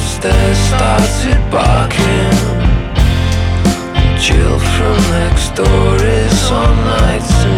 upstairs started barking. Jill from next door is on nights and